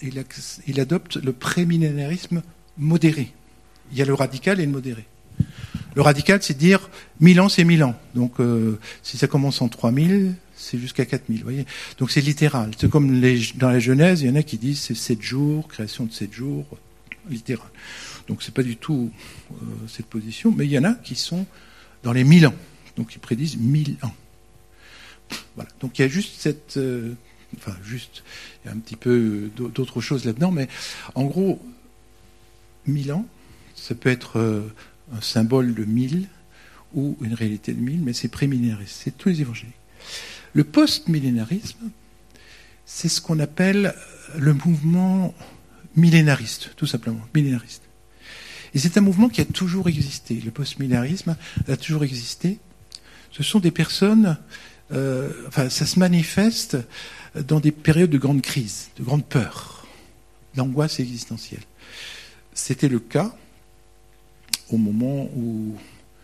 S1: il adopte le prémillénarisme modéré. Il y a le radical et le modéré. Le radical, c'est dire 1000 ans, c'est 1000 ans. Donc, si ça commence en 3000, c'est jusqu'à 4000, vous voyez. Donc, c'est littéral. C'est comme dans la Genèse, il y en a qui disent c'est 7 jours, création de 7 jours, littéral. Donc, c'est pas du tout cette position, mais il y en a qui sont dans les 1000 ans. Donc, ils prédisent 1000 ans. Voilà. Donc, il y a juste cette... il y a un petit peu d'autres choses là-dedans, mais en gros, 1000 ans, ça peut être un symbole de 1000 ou une réalité de 1000, mais c'est prémillénariste. C'est tous les évangéliques. Le post-millénarisme, c'est ce qu'on appelle le mouvement millénariste, tout simplement, millénariste. Et c'est un mouvement qui a toujours existé. Le post-millénarisme a toujours existé. Ce sont des personnes, ça se manifeste dans des périodes de grande crise, de grande peur, d'angoisse existentielle. C'était le cas au moment où,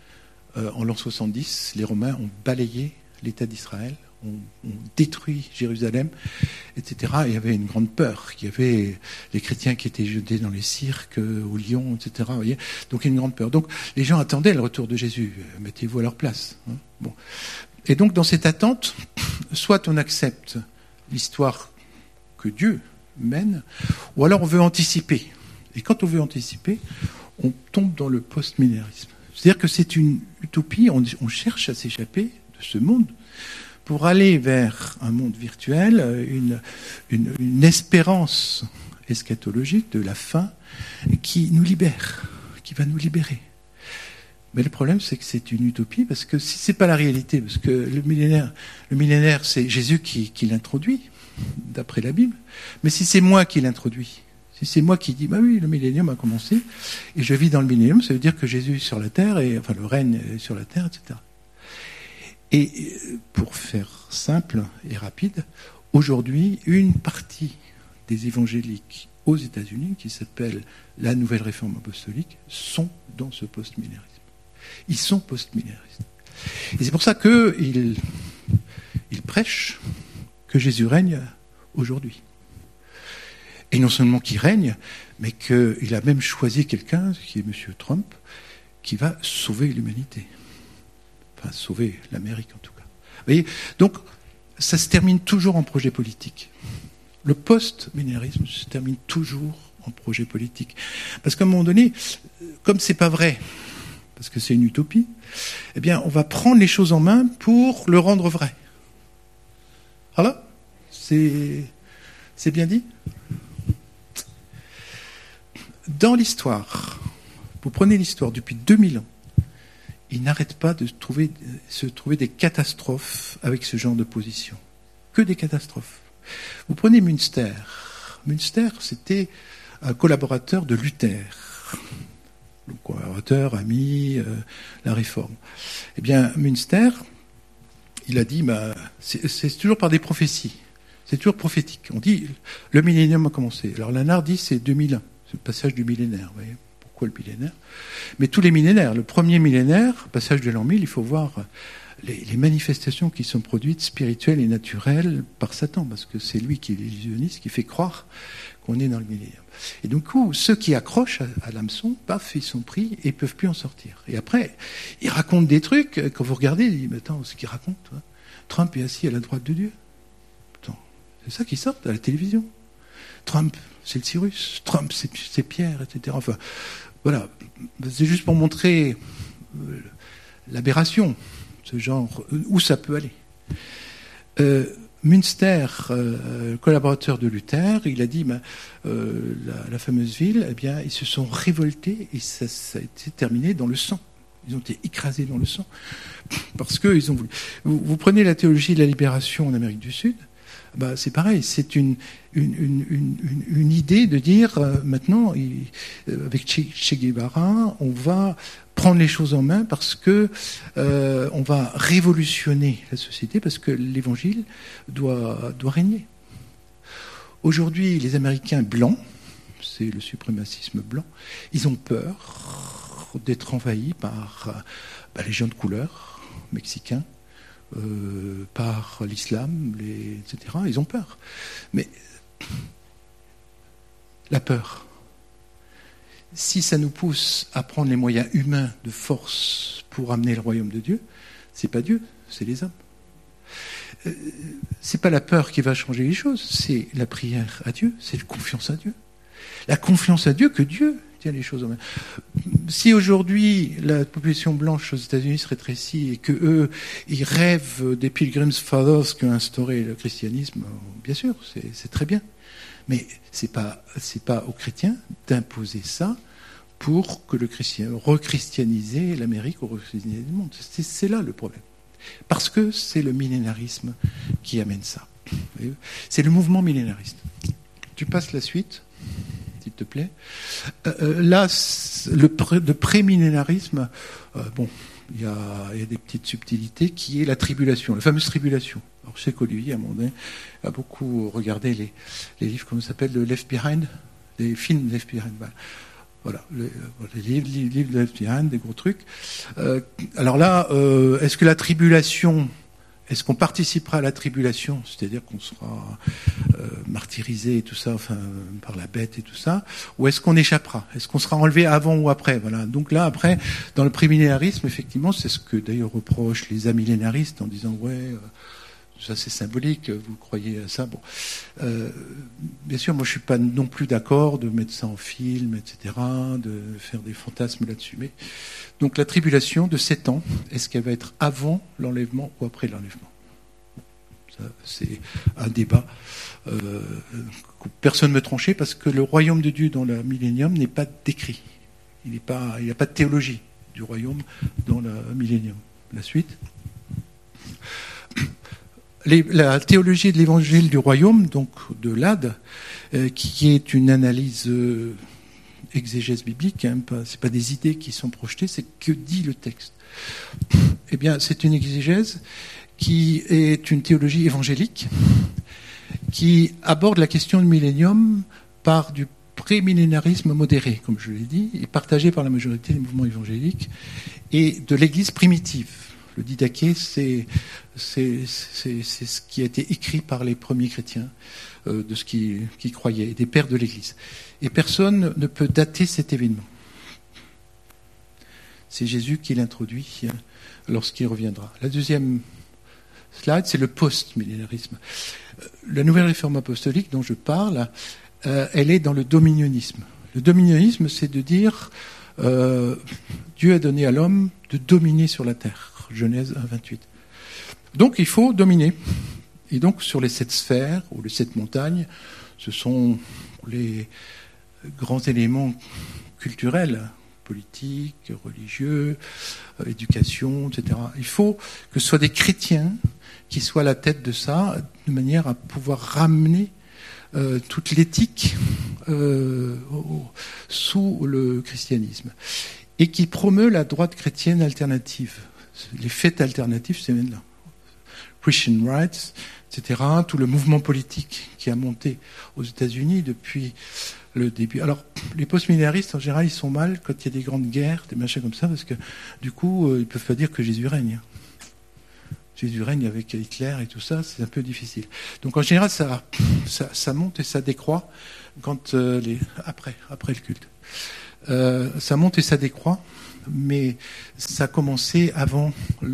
S1: en l'an 70, les Romains ont balayé l'État d'Israël, ont détruit Jérusalem, etc. Et il y avait une grande peur. Il y avait les chrétiens qui étaient jetés dans les cirques, aux lions, etc. Vous voyez. Donc il y a une grande peur. Donc les gens attendaient le retour de Jésus. Mettez-vous à leur place. Hein. Bon. Et donc dans cette attente, soit on accepte l'histoire que Dieu mène, ou alors on veut anticiper. Et quand on veut anticiper, on tombe dans le post-millénarisme. C'est-à-dire que c'est une utopie, on cherche à s'échapper de ce monde pour aller vers un monde virtuel, une espérance eschatologique de la fin qui nous libère, qui va nous libérer. Mais le problème, c'est que c'est une utopie, parce que si c'est pas la réalité, parce que le millénaire, c'est Jésus qui l'introduit, d'après la Bible. Mais si c'est moi qui l'introduis, si c'est moi qui dis, bah oui, le millénium a commencé, et je vis dans le millénium, ça veut dire que Jésus est sur la terre, et enfin le règne est sur la terre, etc. Et pour faire simple et rapide, aujourd'hui, une partie des évangéliques aux États-Unis, qui s'appelle la Nouvelle Réforme Apostolique, sont dans ce post-millénarisme. Ils sont post-millénaristes. Et c'est pour ça qu'ils prêchent que Jésus règne aujourd'hui. Et non seulement qu'il règne, mais qu'il a même choisi quelqu'un, qui est M. Trump, qui va sauver l'humanité. Enfin, sauver l'Amérique en tout cas. Vous voyez ? Donc, ça se termine toujours en projet politique. Le post-millénarisme se termine toujours en projet politique. Parce qu'à un moment donné, comme c'est pas vrai, parce que c'est une utopie, eh bien, on va prendre les choses en main pour le rendre vrai. Voilà, c'est bien dit. Dans l'histoire, vous prenez l'histoire depuis 2000 ans, il n'arrête pas de se trouver des catastrophes avec ce genre de position. Que des catastrophes. Vous prenez Münster. Münster, c'était un collaborateur de Luther. Le collaborateur, ami, la réforme. Eh bien, Münster, il a dit, c'est toujours par des prophéties. C'est toujours prophétique. On dit, le millénium a commencé. Alors, Lanard dit, c'est 2001. C'est le passage du millénaire. Vous voyez ? Pourquoi le millénaire ? Mais tous les millénaires. Le premier millénaire, passage de l'an 1000, il faut voir les manifestations qui sont produites spirituelles et naturelles par Satan, parce que c'est lui qui est l'illusionniste, qui fait croire qu'on est dans le millénium. Et du coup, ceux qui accrochent à l'hameçon, paf, ils sont pris et ils peuvent plus en sortir. Et après, ils racontent des trucs, quand vous regardez, ils disent, mais attends, ce qu'ils racontent, toi, Trump est assis à la droite de Dieu. Attends, c'est ça qui sort à la télévision. Trump, c'est le Cyrus. Trump, c'est Pierre, etc. Enfin, voilà. C'est juste pour montrer l'aberration, ce genre, où ça peut aller. Münster, collaborateur de Luther, il a dit, la fameuse ville, eh bien, ils se sont révoltés et ça a été terminé dans le sang. Ils ont été écrasés dans le sang parce qu'ils ont voulu. Vous prenez la théologie de la libération en Amérique du Sud, c'est pareil, c'est une idée de dire maintenant, avec Che Guevara, on va prendre les choses en main parce que on va révolutionner la société, parce que l'évangile doit régner. Aujourd'hui, les Américains blancs, c'est le suprémacisme blanc, ils ont peur d'être envahis par les gens de couleur mexicains, par l'islam, etc. Ils ont peur. Mais la peur, si ça nous pousse à prendre les moyens humains de force pour amener le royaume de Dieu, c'est pas Dieu, c'est les hommes. C'est pas la peur qui va changer les choses, c'est la prière à Dieu, c'est la confiance à Dieu. La confiance à Dieu que Dieu tient les choses en main. Si aujourd'hui la population blanche aux États-Unis se rétrécit et que eux, ils rêvent des Pilgrims Fathers qui ont instauré le christianisme, bien sûr, c'est très bien. Mais c'est pas aux chrétiens d'imposer ça pour que rechristianiser l'Amérique ou rechristianiser le monde. C'est là le problème. Parce que c'est le millénarisme qui amène ça. C'est le mouvement millénariste. Tu passes la suite, s'il te plaît. Là, le pré-millénarisme, il y a des petites subtilités, qui est la tribulation, la fameuse tribulation. Alors, je sais qu'Olivier, à un moment donné, a beaucoup regardé les livres, comment ça s'appelle, le Left Behind, les films Left Behind. Voilà, les livres de Left Behind, des gros trucs. Alors là, est-ce que la tribulation, est-ce qu'on participera à la tribulation, c'est-à-dire qu'on sera martyrisé et tout ça, enfin par la bête et tout ça, ou est-ce qu'on échappera? Est-ce qu'on sera enlevé avant ou après? Voilà. Donc là, après, dans le prémillénarisme, effectivement, c'est ce que d'ailleurs reprochent les amillénaristes en disant ça c'est symbolique, vous croyez à ça. Bon, bien sûr, moi je suis pas non plus d'accord de mettre ça en film, etc., de faire des fantasmes là-dessus. Mais donc la tribulation de 7 ans, est-ce qu'elle va être avant l'enlèvement ou après l'enlèvement? Ça, c'est un débat que personne ne me tranchait, parce que le royaume de Dieu dans le millénium n'est pas décrit. Il n'y a pas de théologie du royaume dans le millénium. La suite. La théologie de l'évangile du royaume, donc de l'AD, qui est une analyse exégèse biblique, hein, c'est pas des idées qui sont projetées, c'est que dit le texte. Eh bien, c'est une exégèse qui est une théologie évangélique, qui aborde la question du millénium par du prémillénarisme modéré, comme je l'ai dit, et partagé par la majorité des mouvements évangéliques, et de l'Église primitive. Le didaché, c'est ce qui a été écrit par les premiers chrétiens, de ce qui croyaient, des pères de l'Église. Et personne ne peut dater cet événement. C'est Jésus qui l'introduit lorsqu'il reviendra. La deuxième slide, c'est le post-millénarisme. La nouvelle réforme apostolique dont je parle, elle est dans le dominionisme. Le dominionisme, c'est de dire Dieu a donné à l'homme de dominer sur la terre. Genèse 1, 28. Donc il faut dominer. Et donc sur les 7 sphères ou les 7 montagnes, ce sont les grands éléments culturels, politiques, religieux, éducation, etc. Il faut que ce soit des chrétiens qui soient à la tête de ça, de manière à pouvoir ramener toute l'éthique sous le christianisme. Et qui promeut la droite chrétienne alternative. Les fêtes alternatives, c'est maintenant. Christian rights, etc. Tout le mouvement politique qui a monté aux États-Unis depuis le début. Alors, les post-millénaristes, en général, ils sont mal quand il y a des grandes guerres, des machins comme ça, parce que, du coup, ils peuvent pas dire que Jésus règne. Jésus règne avec Hitler et tout ça, c'est un peu difficile. Donc, en général, ça monte et ça décroît quand après le culte. Ça monte et ça décroît, mais ça a commencé avant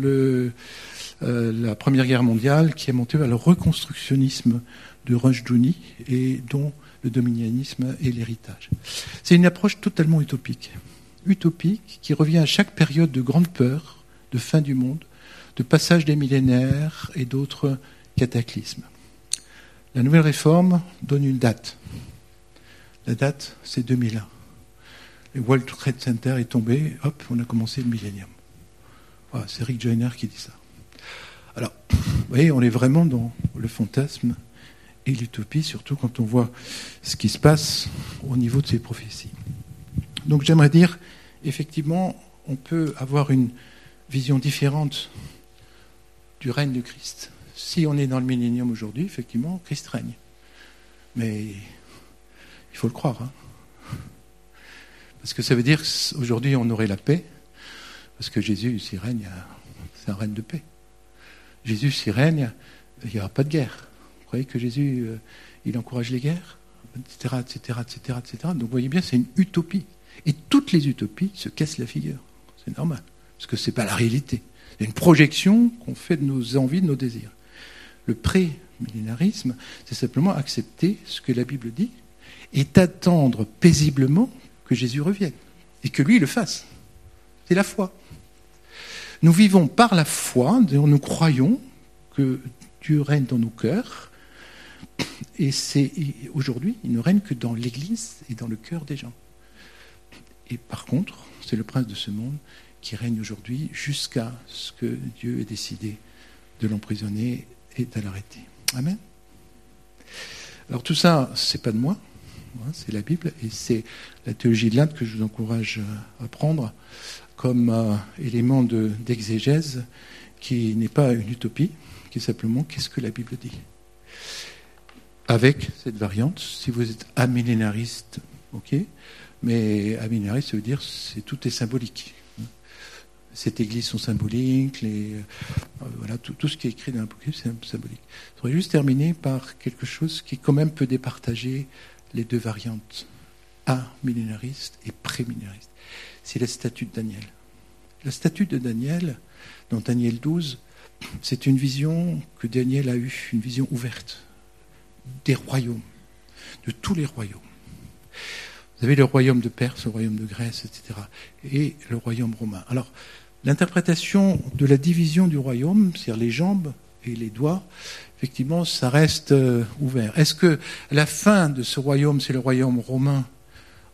S1: la Première Guerre mondiale, qui est montée vers le reconstructionnisme de Rushdoony et dont le dominianisme est l'héritage. C'est une approche totalement utopique, qui revient à chaque période de grande peur, de fin du monde, de passage des millénaires et d'autres cataclysmes. La nouvelle réforme donne une date. La date, c'est 2001. Le World Trade Center est tombé, hop, on a commencé le millénium. Voilà, c'est Rick Joyner qui dit ça. Alors, vous voyez, on est vraiment dans le fantasme et l'utopie, surtout quand on voit ce qui se passe au niveau de ces prophéties. Donc j'aimerais dire, effectivement, on peut avoir une vision différente du règne de Christ. Si on est dans le millénium aujourd'hui, effectivement, Christ règne. Mais il faut le croire, hein. Parce que ça veut dire qu'aujourd'hui, on aurait la paix, parce que Jésus, s'il règne, c'est un règne de paix. Jésus, s'il règne, il n'y aura pas de guerre. Vous croyez que Jésus, il encourage les guerres, etc., etc., etc., etc. Donc vous voyez bien, c'est une utopie. Et toutes les utopies se cassent la figure. C'est normal, parce que ce n'est pas la réalité. C'est une projection qu'on fait de nos envies, de nos désirs. Le pré-millénarisme, c'est simplement accepter ce que la Bible dit et attendre paisiblement que Jésus revienne et que lui le fasse. C'est la foi. Nous vivons par la foi, nous croyons que Dieu règne dans nos cœurs, et aujourd'hui, il ne règne que dans l'Église et dans le cœur des gens. Et par contre, c'est le prince de ce monde qui règne aujourd'hui jusqu'à ce que Dieu ait décidé de l'emprisonner et de l'arrêter. Amen. Alors tout ça, c'est pas de moi, c'est la Bible, et c'est la théologie de l'Inde que je vous encourage à prendre comme élément d'exégèse qui n'est pas une utopie, qui est simplement qu'est-ce que la Bible dit. Avec cette variante, si vous êtes amillénariste, ok, mais amillénariste, ça veut dire que tout est symbolique. Cette église sont symboliques, voilà, tout ce qui est écrit dans l'Apocalypse, c'est symbolique. Je voudrais juste terminer par quelque chose qui quand même peut départager les deux variantes, amillénariste et prémillénariste. C'est la statue de Daniel. La statue de Daniel, dans Daniel 12, c'est une vision que Daniel a eue, une vision ouverte des royaumes, de tous les royaumes. Vous avez le royaume de Perse, le royaume de Grèce, etc. et le royaume romain. Alors, l'interprétation de la division du royaume, c'est-à-dire les jambes et les doigts, effectivement, ça reste ouvert. Est-ce que la fin de ce royaume, c'est le royaume romain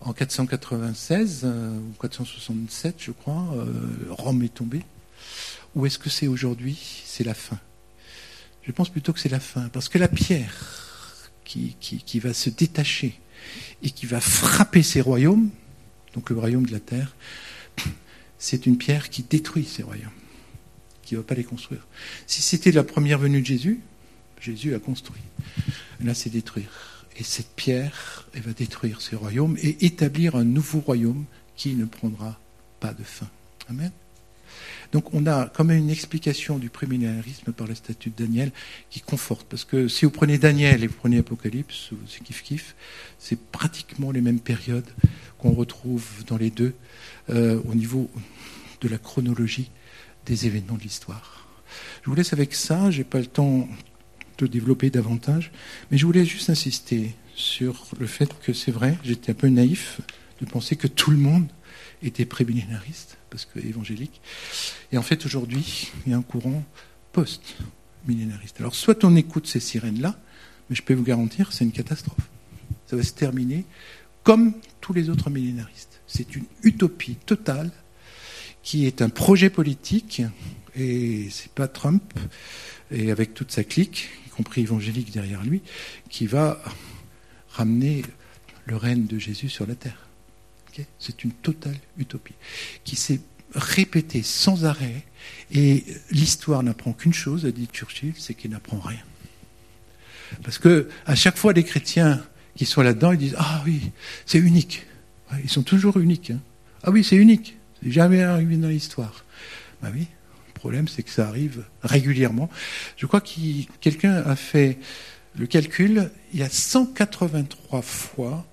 S1: En 496 ou 467, je crois, Rome est tombée. Ou est-ce que c'est aujourd'hui? C'est la fin. Je pense plutôt que c'est la fin. Parce que la pierre qui va se détacher et qui va frapper ces royaumes, donc le royaume de la terre, c'est une pierre qui détruit ces royaumes, qui ne va pas les construire. Si c'était la première venue de Jésus, Jésus a construit. Là, c'est détruire. Et cette pierre, elle va détruire ces royaumes et établir un nouveau royaume qui ne prendra pas de fin. Amen. Donc on a quand même une explication du prémillénarisme par le statut de Daniel qui conforte. Parce que si vous prenez Daniel et vous prenez Apocalypse, c'est kiff-kiff, c'est pratiquement les mêmes périodes qu'on retrouve dans les deux au niveau de la chronologie des événements de l'histoire. Je vous laisse avec ça, je n'ai pas le temps de développer davantage, mais je voulais juste insister sur le fait que c'est vrai, j'étais un peu naïf de penser que tout le monde était prémillénariste, parce que évangélique. Et en fait, aujourd'hui, il y a un courant post-millénariste. Alors, soit on écoute ces sirènes-là, mais je peux vous garantir, c'est une catastrophe. Ça va se terminer comme tous les autres millénaristes. C'est une utopie totale qui est un projet politique, et c'est pas Trump, et avec toute sa clique, y compris évangélique derrière lui, qui va ramener le règne de Jésus sur la terre. Okay? C'est une totale utopie qui s'est répétée sans arrêt, et l'histoire n'apprend qu'une chose, a dit Churchill, c'est qu'elle n'apprend rien. Parce que à chaque fois, les chrétiens qui sont là-dedans, ils disent « Ah oui, c'est unique ». Ouais, ils sont toujours uniques. Hein. Ah oui, c'est unique. C'est jamais arrivé dans l'histoire. Ben oui, le problème, c'est que ça arrive régulièrement. Je crois que quelqu'un a fait le calcul. Il y a 183 fois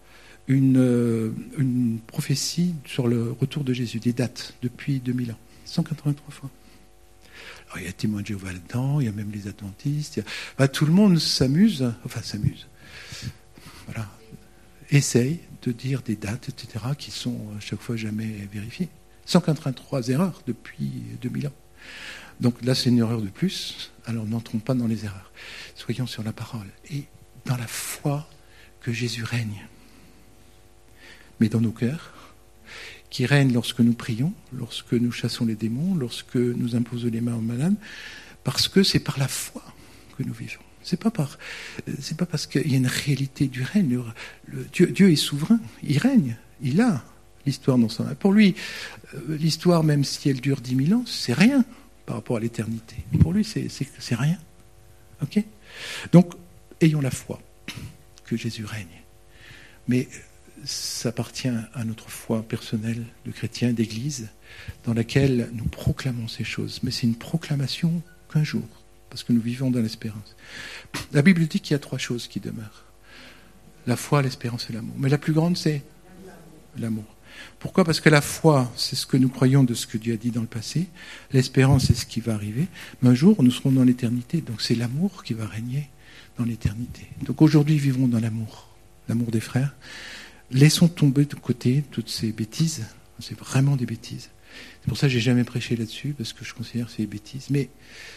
S1: une prophétie sur le retour de Jésus, des dates, depuis 2000 ans. 183 fois. Alors, il y a témoins de Jéhovah là-dedans, il y a même les adventistes. Tout le monde s'amuse. Voilà. Essaye de dire des dates, etc., qui sont à chaque fois jamais vérifiées. 183 erreurs depuis 2000 ans. Donc là, c'est une erreur de plus. Alors n'entrons pas dans les erreurs. Soyons sur la parole et dans la foi que Jésus règne. Mais dans nos cœurs, qui règne lorsque nous prions, lorsque nous chassons les démons, lorsque nous imposons les mains aux malades, parce que c'est par la foi que nous vivons. C'est pas parce qu'il y a une réalité du règne. Dieu est souverain, il règne, il a l'histoire dans sa main. Pour lui, l'histoire, même si elle dure 10 000 ans, c'est rien par rapport à l'éternité. Pour lui, c'est rien. Ok ? Donc, ayons la foi que Jésus règne. Mais ça appartient à notre foi personnelle de chrétien, d'église, dans laquelle nous proclamons ces choses. Mais c'est une proclamation qu'un jour, parce que nous vivons dans l'espérance. La Bible dit qu'il y a 3 choses qui demeurent. La foi, l'espérance et l'amour. Mais la plus grande, c'est l'amour. Pourquoi ? Parce que la foi, c'est ce que nous croyons de ce que Dieu a dit dans le passé. L'espérance, c'est ce qui va arriver. Mais un jour, nous serons dans l'éternité. Donc c'est l'amour qui va régner dans l'éternité. Donc aujourd'hui, vivons dans l'amour. L'amour des frères. Laissons tomber de côté toutes ces bêtises. C'est vraiment des bêtises. C'est pour ça que je n'ai jamais prêché là-dessus, parce que je considère que c'est des bêtises. Mais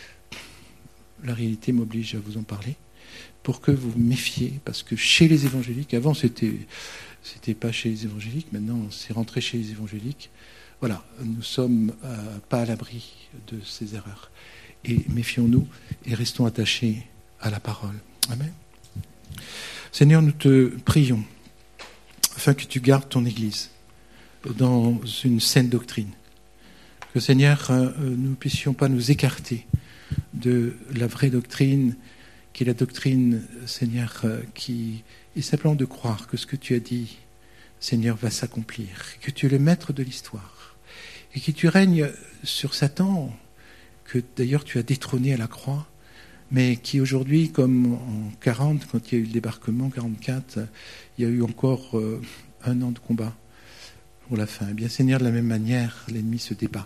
S1: la réalité m'oblige à vous en parler, pour que vous vous méfiez, parce que chez les évangéliques, avant c'était pas chez les évangéliques, maintenant c'est rentré chez les évangéliques. Voilà, nous sommes pas à l'abri de ces erreurs. Et méfions-nous et restons attachés à la parole. Amen. Seigneur, nous te prions, afin que tu gardes ton Église dans une saine doctrine. Que Seigneur, nous ne puissions pas nous écarter de la vraie doctrine, qui est la doctrine, Seigneur, qui est simplement de croire que ce que tu as dit, Seigneur, va s'accomplir, que tu es le maître de l'histoire, et que tu règnes sur Satan, que d'ailleurs tu as détrôné à la croix, mais qui aujourd'hui, comme en 40, quand il y a eu le débarquement, 44, il y a eu encore 1 an de combat pour la fin. Eh bien, Seigneur, de la même manière, l'ennemi se débat.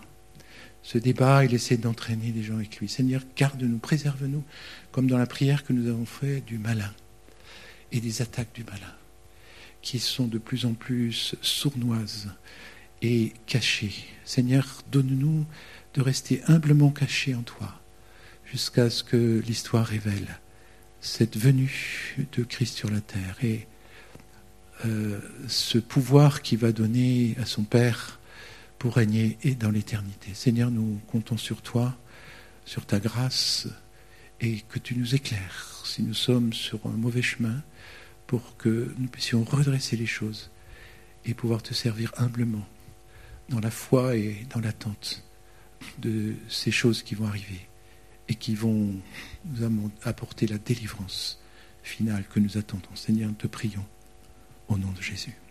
S1: Il essaie d'entraîner les gens avec lui. Seigneur, garde-nous, préserve-nous, comme dans la prière que nous avons fait du malin et des attaques du malin, qui sont de plus en plus sournoises et cachées. Seigneur, donne-nous de rester humblement cachés en toi, jusqu'à ce que l'histoire révèle cette venue de Christ sur la terre. Et ce pouvoir qu'il va donner à son Père pour régner et dans l'éternité. Seigneur, nous comptons sur toi, sur ta grâce, et que tu nous éclaires si nous sommes sur un mauvais chemin, pour que nous puissions redresser les choses et pouvoir te servir humblement dans la foi et dans l'attente de ces choses qui vont arriver et qui vont nous apporter la délivrance finale que nous attendons. Seigneur, nous te prions au nom de Jésus.